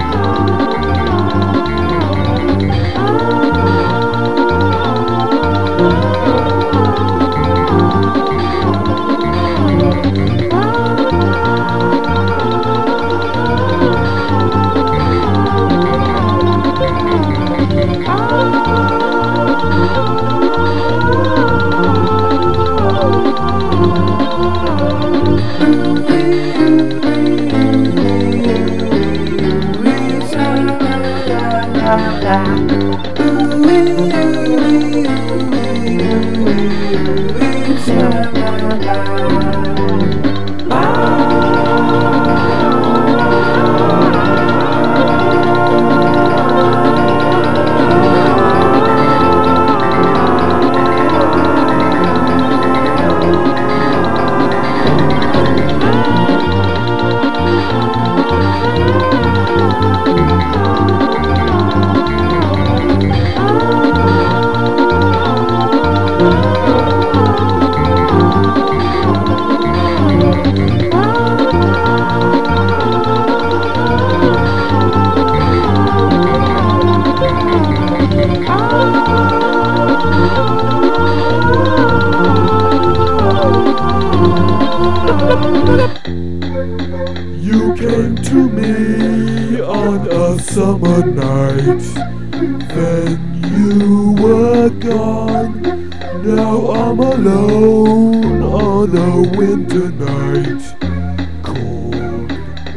You came to me on a summer night, then you were gone. Now I'm alone on a winter night, cold.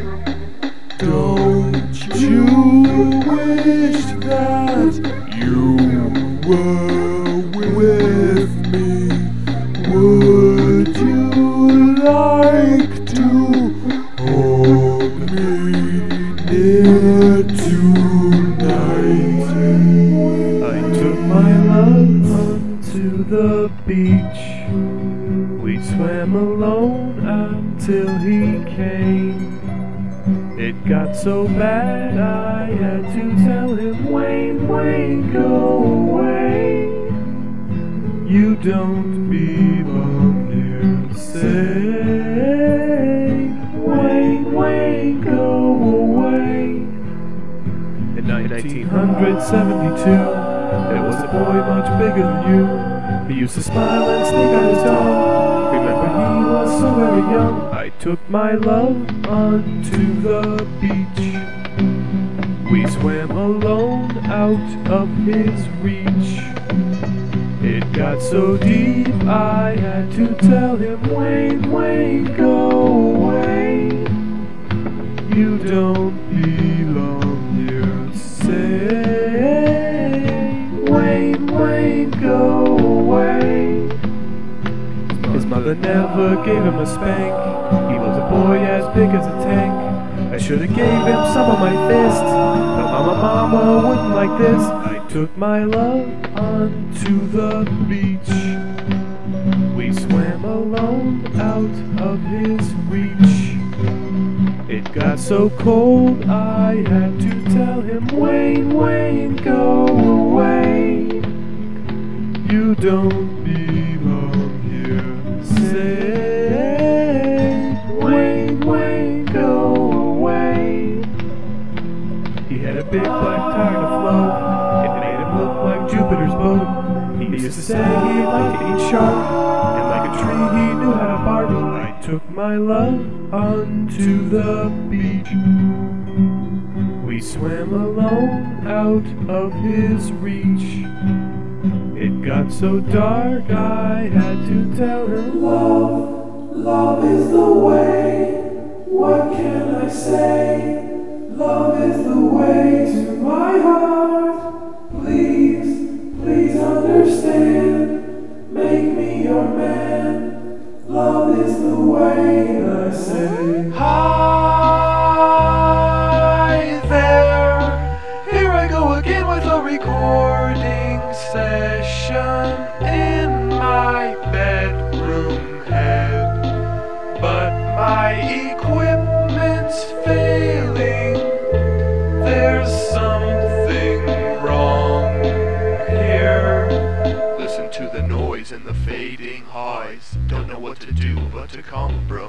Don't you wish that you were with me? Would you like to hold me near tonight? I took my love onto the beach. We swam alone until he came. It got so bad I had to tell him, Wayne, Wayne, go away. You don't belong here. Say, Wayne, Wayne, go away. In 1972, there was a boy much bigger than you. He used to smile and sneak out his tongue. Remember, he was so very young. I took my love onto the beach. We swam alone out of his reach. It got so deep I had to tell him, Wayne, Wayne, go away. You don't belong here. Say, Wayne, Wayne, go away. His mother never gave him a spank. He was a boy as big as a tank. I should have gave him some of my fist, but mama wouldn't like this. I took my love onto the beach. We swam alone out of his reach. It got so cold I had to tell him, Wayne, Wayne, go away. You don't belong here. Say, Wayne, Wayne, go away. He had a big black tire to float. It made him look like Jupiter's boat. He used to say he liked to eat shark, and like a tree he knew how to bark. I took my love onto the beach. We swam alone out of his reach. It got so dark I had to tell him, Love, love is the way. What can I say? Love is the way to my heart. Please, please understand. Make me your man. Love is the way. And I say, hi there. Here I go again with a recording session in my bedroom head. But my equipment's failing. There's something wrong here. Listen to the noise and the fading highs. Don't know what to do but to compromise.